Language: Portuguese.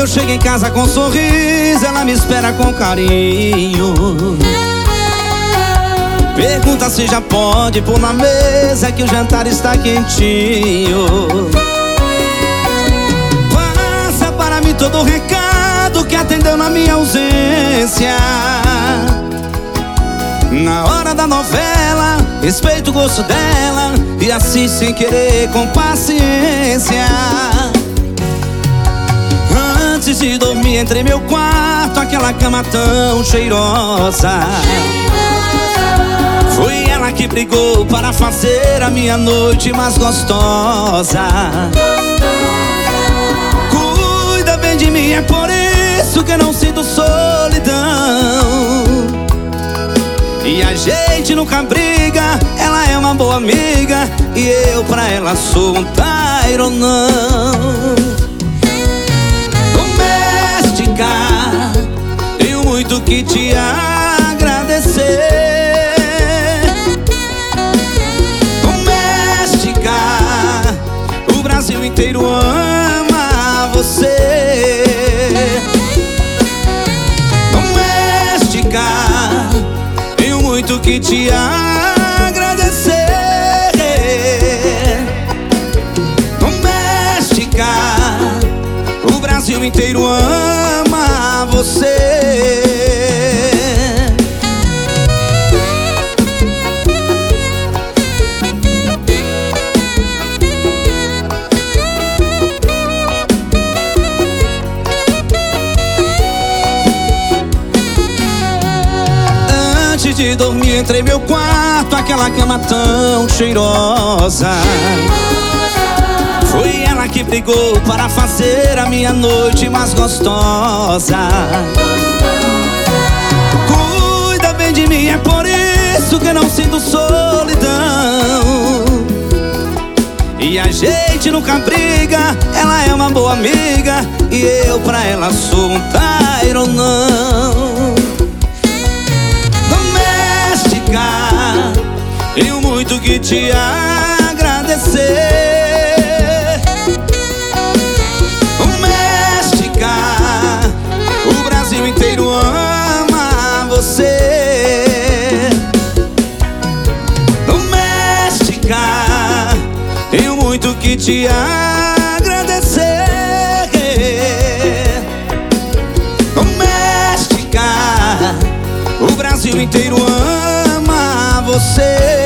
eu chego em casa com um sorriso, ela me espera com carinho. Pergunta se já pode pôr na mesa que o jantar está quentinho. Passa para mim todo o recado que atendeu na minha ausência. Na hora da novela, respeito o gosto dela e assiste sem querer, com paciência. Antes de dormir, entrei meu quarto, aquela cama tão cheirosa. Foi ela que brigou para fazer a minha noite mais gostosa. Cuida bem de mim, é por isso que eu não sinto solidão. E a gente nunca briga, ela é uma boa amiga e eu pra ela sou um taironão. Doméstica, tenho muito que te agradecer. O Brasil inteiro ama você. Doméstica, tenho muito que te agradecer. Doméstica, o Brasil inteiro ama você. Antes de dormir, entrei meu quarto, aquela cama tão cheirosa. Foi ela que brigou para fazer a minha noite mais gostosa. Cuida bem de mim, é por isso que eu não sinto solidão. E a gente nunca briga, ela é uma boa amiga e eu pra ela sou um taironão. Tenho muito que te agradecer. Doméstica, o Brasil inteiro ama você. Doméstica, tenho muito que te agradecer. Doméstica, o Brasil inteiro ama você.